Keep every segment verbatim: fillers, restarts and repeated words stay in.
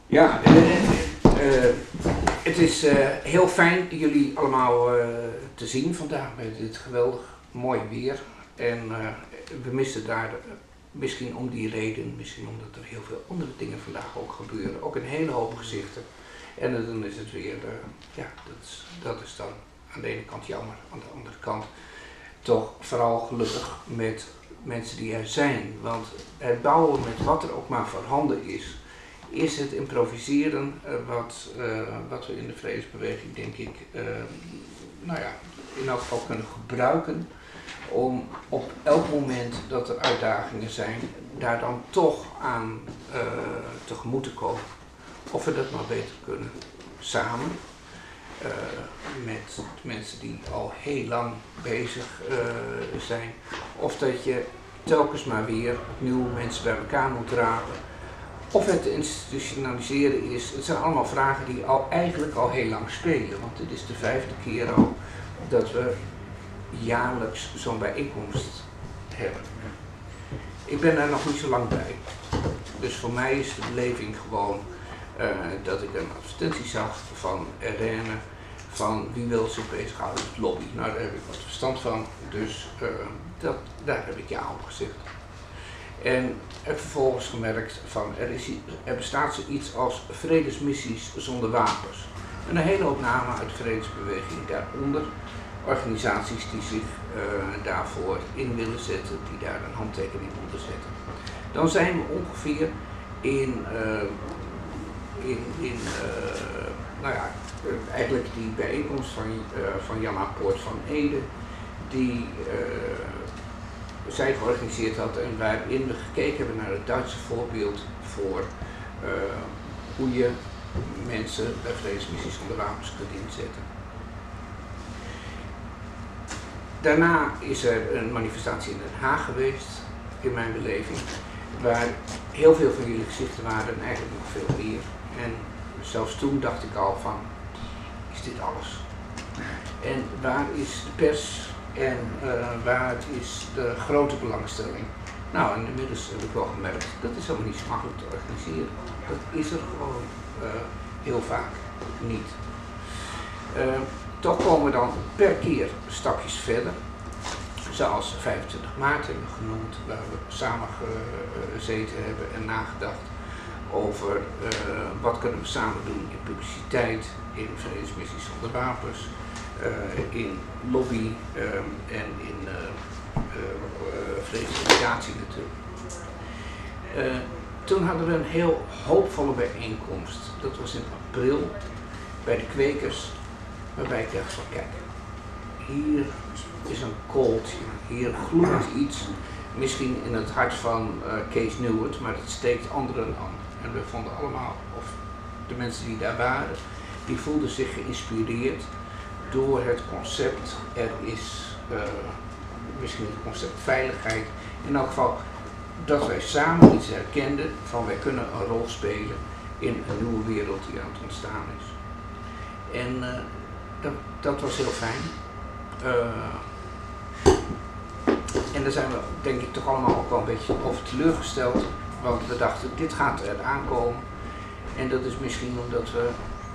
Ja, uh, uh, het is uh, heel fijn jullie allemaal uh, te zien vandaag met dit geweldig mooi weer. En uh, we missen daar uh, misschien om die reden, misschien omdat er heel veel andere dingen vandaag ook gebeuren. Ook een hele hoop gezichten. En uh, dan is het weer, uh, ja, dat is, dat is dan aan de ene kant jammer, aan de andere kant toch vooral gelukkig met mensen die er zijn. Want het bouwen met wat er ook maar voorhanden is, is het improviseren uh, wat, uh, wat we in de vredesbeweging denk ik, uh, nou ja, in elk geval kunnen gebruiken om op elk moment dat er uitdagingen zijn, daar dan toch aan uh, tegemoet te komen. Of we dat maar beter kunnen samen. Uh, met mensen die al heel lang bezig uh, zijn. Of dat je telkens maar weer opnieuw mensen bij elkaar moet rapen. Of het institutionaliseren is. Het zijn allemaal vragen die al, eigenlijk al heel lang spelen. Want dit is de vijfde keer al dat we jaarlijks zo'n bijeenkomst hebben. Ik ben daar nog niet zo lang bij. Dus voor mij is de beleving gewoon uh, dat ik een advertentie zag van R N van wie wil zich bezighouden met lobby. Nou, daar heb ik wat verstand van, dus uh, dat, daar heb ik ja op gezegd. En heb vervolgens gemerkt van er, is, er bestaat zoiets als vredesmissies zonder wapens. En een hele hoop namen uit de vredesbeweging daaronder. Organisaties die zich uh, daarvoor in willen zetten, die daar een handtekening onder zetten. Dan zijn we ongeveer in, uh, in, in uh, nou ja, uh, eigenlijk die bijeenkomst van, uh, van Janna Poort van Ede, die uh, zij georganiseerd had en waarin we gekeken hebben naar het Duitse voorbeeld voor uh, hoe je mensen bij vredesmissies zonder wapens kunt inzetten. Daarna is er een manifestatie in Den Haag geweest, in mijn beleving, waar heel veel van jullie gezichten waren en eigenlijk nog veel meer. En zelfs toen dacht ik al van, is dit alles? En waar is de pers en uh, waar is de grote belangstelling? Nou, en inmiddels heb ik wel gemerkt, dat is helemaal niet zo makkelijk te organiseren. Dat is er gewoon uh, heel vaak niet. Uh, Toch komen we dan per keer stapjes verder, zoals vijfentwintig maart hebben we genoemd, waar we samen gezeten hebben en nagedacht over uh, wat kunnen we samen doen in publiciteit, in vredesmissies zonder wapens, uh, in lobby uh, en in uh, uh, uh, vredesmediatie natuurlijk. Uh, toen hadden we een heel hoopvolle bijeenkomst, dat was in april bij de kwekers. Waarbij ik dacht van kijk, hier is een kooltje, hier gloeit iets, misschien in het hart van uh, Kees Nieuwert, maar het steekt anderen aan. En we vonden allemaal, of de mensen die daar waren, die voelden zich geïnspireerd door het concept, er is uh, misschien het concept veiligheid, in elk geval dat wij samen iets herkenden van wij kunnen een rol spelen in een nieuwe wereld die aan het ontstaan is. En uh, Dat, dat was heel fijn. Uh, en daar zijn we denk ik toch allemaal ook wel een beetje over teleurgesteld. Want we dachten, dit gaat er aankomen. En dat is misschien omdat we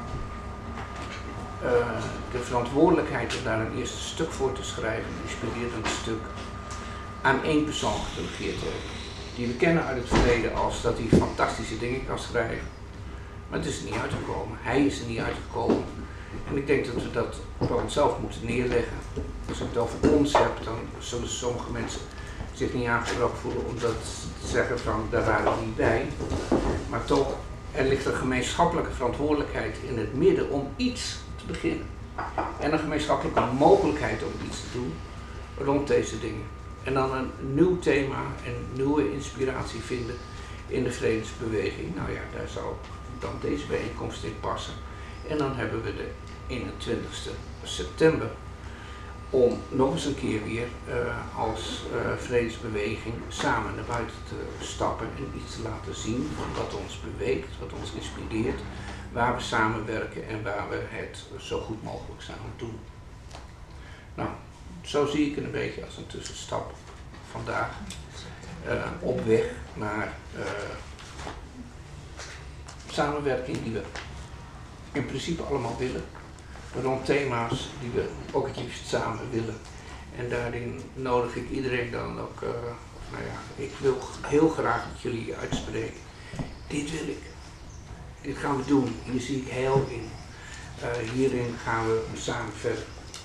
uh, de verantwoordelijkheid om daar een eerste stuk voor te schrijven, een inspirerend stuk, aan één persoon gedelegeerd hebben. Die we kennen uit het verleden als dat hij fantastische dingen kan schrijven. Maar het is er niet uitgekomen. Hij is er niet uitgekomen. En ik denk dat we dat bij onszelf moeten neerleggen. Als ik het over ons heb, dan zullen sommige mensen zich niet aangesproken voelen om dat te zeggen van daar waren we niet bij. Maar toch, er ligt een gemeenschappelijke verantwoordelijkheid in het midden om iets te beginnen. En een gemeenschappelijke mogelijkheid om iets te doen rond deze dingen. En dan een nieuw thema en nieuwe inspiratie vinden in de vredesbeweging. Nou ja, daar zou dan deze bijeenkomst in passen. En dan hebben we de eenentwintigste september om nog eens een keer weer uh, als uh, vredesbeweging samen naar buiten te stappen en iets te laten zien van wat ons beweegt, wat ons inspireert, waar we samenwerken en waar we het zo goed mogelijk samen doen. Nou, zo zie ik het een beetje als een tussenstap vandaag uh, op weg naar uh, samenwerking die we in principe allemaal willen. Rond thema's die we ook het liefst samen willen. En daarin nodig ik iedereen dan ook, uh, nou ja, ik wil heel graag dat jullie uitspreken. Dit wil ik. Dit gaan we doen. Hier zie ik heel in. Uh, hierin gaan we samen verder.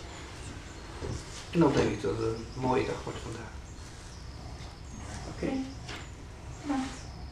En dan denk ik dat het een mooie dag wordt vandaag. Oké. Okay. Ja.